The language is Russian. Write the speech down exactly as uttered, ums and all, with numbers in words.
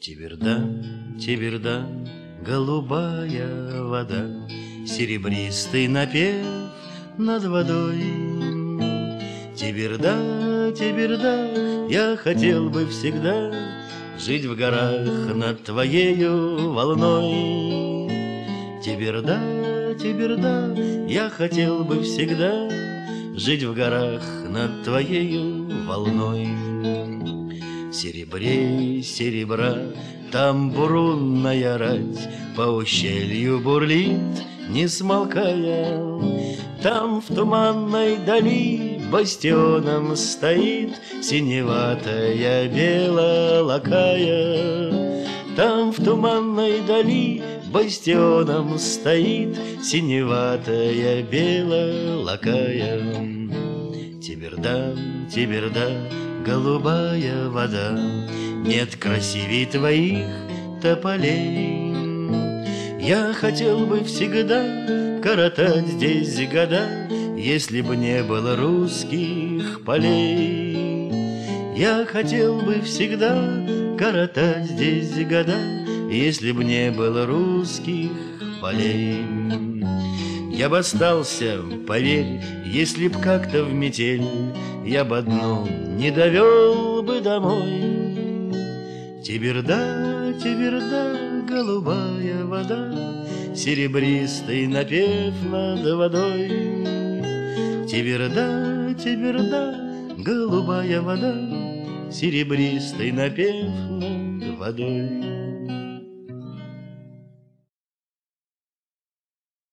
Тиберда, Тиберда, голубая вода, серебристый напев над водой. Тиберда, Тиберда, я хотел бы всегда жить в горах над твоею волной. Тиберда, Тиберда, я хотел бы всегда жить в горах над твоею волной. Серебрей серебра, там бурунная рать по ущелью бурлит, не смолкая. Там в туманной дали бастионом стоит синеватая белолакая. Там в туманной дали бастионом стоит синеватая белолакая. Тиберда, Тиберда, голубая вода, нет красивей твоих тополей. Я хотел бы всегда коротать здесь года, если бы не было русских полей. Я хотел бы всегда коротать здесь года, если бы не было русских полей. Я бы остался, поверь, если б как-то в метель я бы одну не довел бы домой. Тиберда, Тиберда, голубая вода, серебристый напев над водой. Тиберда, Тиберда, голубая вода, серебристый напев над водой.